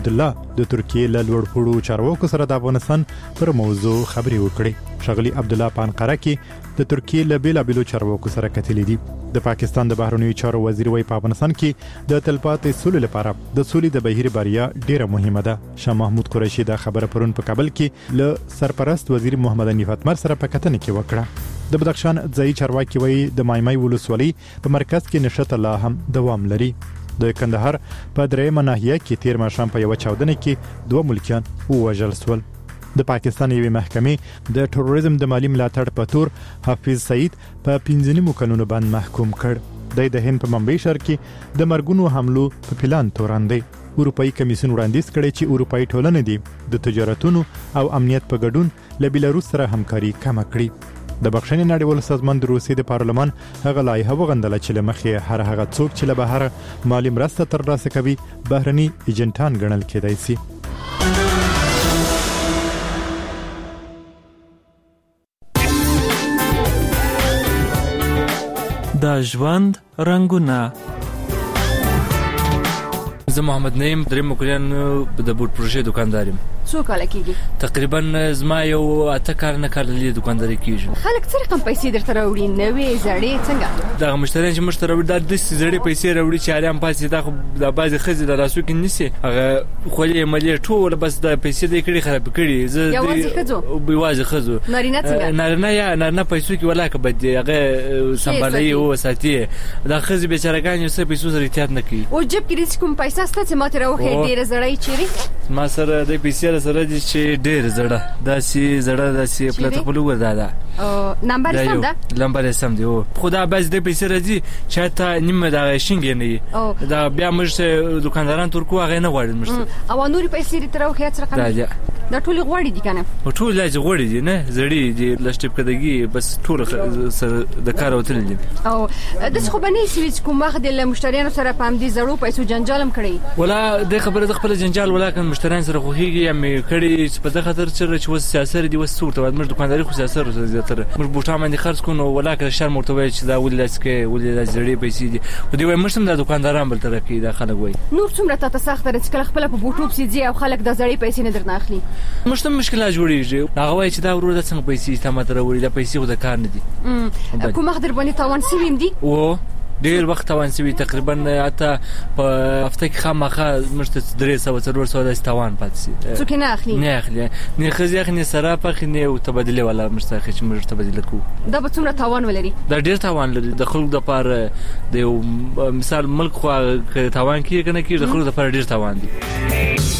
عبدالله د ترکیې له لوړپوړو چارواکو سره د افغانستان پر موضوع خبرې وکړې. ښاغلي عبدالله په انقره کې د ترکیې له بیلابیلو چارواکو سره کتلې دي. د پاکستان د بهرنیو چارو وزیر وایي په افغانستان کې د تلپاتې سولې لپاره د سولې د بهیر بریا ډیره مهمه ده. شاه محمود قریشي دا خبره پرون په کابل کې له سرپرست وزیر محمد حنیف اتمر سره په کتنه کې وکړه. د بدخشان ځایي چارواکي وایي د مایمای ولسوالۍ په مرکز کې نشته لا هم دوام لري. د کندهار په درېیمه ناحیه کې تیر ماښام په یو چاودنه کې 2 ملکیان ووژل شول. د پاکستان یوې محکمې د تروریزم د مالی ملاتړ په تور حافظ سعید په 15 کلونو باندې محکوم کړ. د هند په ممبئی ښار کې د مرګونو حملو په پلان تورن دی. اروپאי کمیسیون وړاندیز کړي چې اروپאי ټولنې دي د تجارتونو او امنیت په ګډون له بیلاروس سره همکاري کم کړي. د بخښنې نړیوال سازمان د روسیې د پارلمان هغه لایحه وغندله چې له مخې هر هغه څوک چې له بهر مالی مرسته ترلاسه کوي بهرني ایجنټان ګڼل کېدای شي. د ژوند رنگونه. زه محمد نعیم دریم کلیان د بوټ پروژې دکاندارم. څو کال کېږي؟ تقریبا زما یو 8 کال نه کال لري دکانداري کیږي. خلک څه رقم پیسې درته راوړي؟ نوې زړې څنګه؟ دا مشتریان چې مشتری راوړي د زړې پیسې راوړي چې اړم پاسې دا خو د بازي خزي د راسو کې نسی هغه خولې ملي ټول بس د پیسې د کړي خراب کړي. زه یوازې خزو نارینه څنګه؟ نارینه یا نارینه پیسو کې ولا کبد هغه سمبالي او ساتي دا خزي بیچارهګان یو څه پیسو سره احتیاط نه کوي. او جب کې ریسک کوم پیسې ست چې ماته راوخې ډېر زړې چیرې ما سره د پیسې سره دي چې ډېر زړه داسې زړه داسې پلات خپل وردا ده. او نمبر سم ده؟ نمبر سم دی. او خدا باز د پیسې راځي چې ته نیمه دا شینګ نه دا بیا موږ دکانداران ترکو هغه نه غواړي موږ او نور پیسې تر او خیات رقم دا ټول غواړي دي کنه؟ ټول لاج غواړي دي نه زړی دي لشتپ کدهږي بس ټول سره د کار وتل دي. او د څه خو بنې سوي چې کوم وخت د مشتریانو سره پام دي زړو پیسو جنجالم کړی ولا د خبره د خپل جنجال ولا کن مشتریان سره خوږي یا مې کړي چې په دغه خاطر چې وس سیاست دي وس صورت موږ دکانداري خو سیاست زیاتره موږ بوټا باندې خرڅ کوو ولا که شرم مرتبه چې دا ولې ولې زړې پیسې دي خو دی وای موږ هم د دکانداران بل تر کې د خلک وای نور څومره تاسو سخت درڅ کله خپل په بوټو سيځي او خلک د زړې پیسې نه درنه اخلي موږ ته مشکلات جوړیږي هغه وای چې دا ورور د څنګه پیسې ته ماته وړي د پیسې خو د کار نه دي کوم خدر باندې تاوان سویم دي او ډیر وخت توان سوي تقریبا اته په هفته کې خامخا مشته 300 توان پاتې څوک نه اخلي نه اخلي نه خزي اخلي سره پخنه او تبادله ولا مشته چې موږ تبادله کوو دا به څومره توان ولري دا ډیر توان لري د خلکو د پاره د مثال ملک خو توان کې کنه کې د خلکو د پاره ډیر توان دي